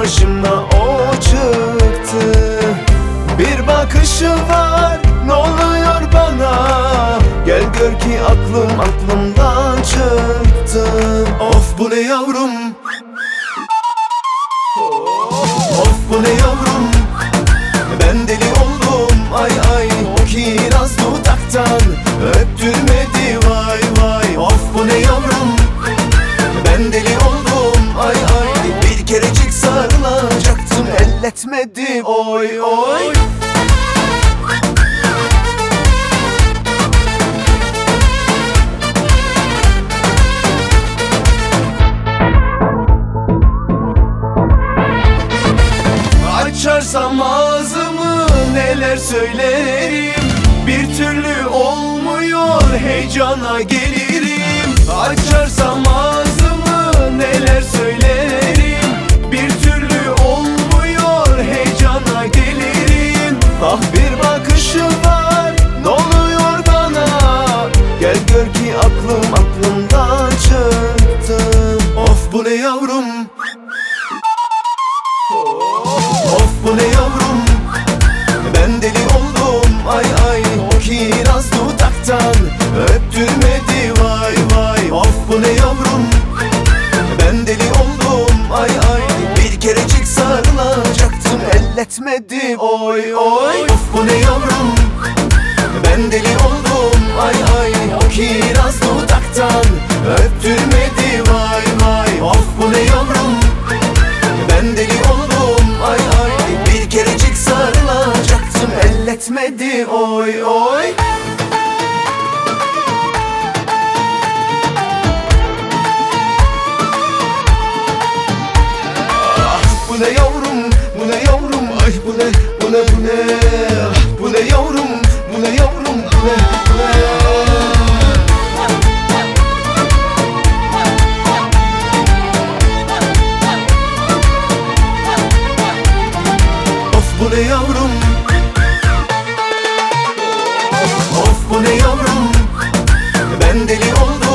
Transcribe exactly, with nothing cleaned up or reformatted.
karşıma o çıktı. Bir bakışı var, ne oluyor bana? Gel gör ki aklım aklımdan çıktı. Of bu ne yavrum? Of bu ne yavrum? Ben deli oldum ay ay. O kiraz dudaktan öptürmedi vay vay. Of bu ne yavrum? Ben deli oldum ay ay. Bir kerecik sarılacaktım, elletmedi oy oy. Açarsam ağzımı neler söylerim, bir türlü olmuyor, heyecana gelirim. Açarsam ağzımı neler söylerim, bir türlü olmuyor, heyecana gelirim. Ah bir bakışı var, ne oluyor bana? Gel gör ki aklım aklımdan çıktı. Of bu ne yavrum? Of bu ne yavrum? Ben deli oldum ay ay. O kiraz dudaktan öptürmedi vay vay. Of bu ne yavrum? Ben deli oldum ay ay. Bir kerecik sarılacaktım, elletmedi oy oy. Of bu ne yavrum? Ben deli oldum ay ay. O kiraz dudaktan öptürmedi vay vay. Of bu ne yavrum? Ben deli oldum ay ay. Bir kerecik sarılacaktım, elletmedi oy oy. Ah bu ne yavrum, bu ne yavrum, ay bu ne, bu ne, bu ne. Ah bu ne yavrum, bu ne yavrum, bu ne, bu ne. Bu ne yavrum? Of bu ne yavrum? Ben deli oldum